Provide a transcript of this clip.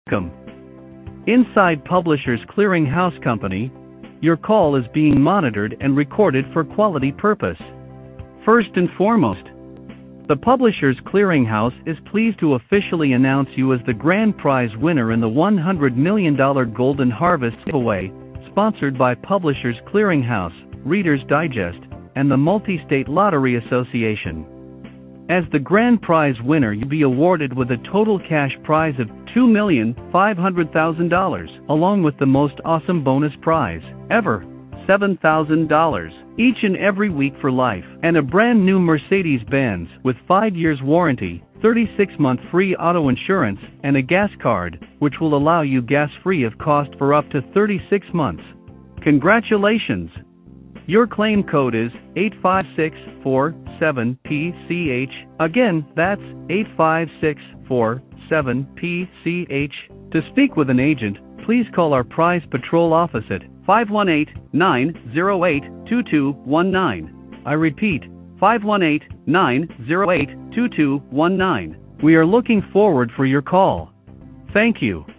Welcome. Inside Publishers Clearing House Company, your call is being monitored and recorded for quality purpose. First and foremost, the Publishers Clearing House is pleased to officially announce you as the grand prize winner in the $100 million Golden Harvest giveaway, sponsored by Publishers Clearing House, Reader's Digest, and the Multi-State Lottery Association. As the grand prize winner, you'll be awarded with a total cash prize of $2,500,000, along with the most awesome bonus prize ever, $7,000, each and every week for life, and a brand new Mercedes-Benz with 5 years warranty, 36-month free auto insurance, and a gas card, which will allow you gas free of cost for up to 36 months. Congratulations! Your claim code is 85647PCH. Again, that's 85647PCH. To speak with an agent, please call our Prize Patrol office at 518-908-2219. I repeat, 518-908-2219. We are looking forward for your call. Thank you.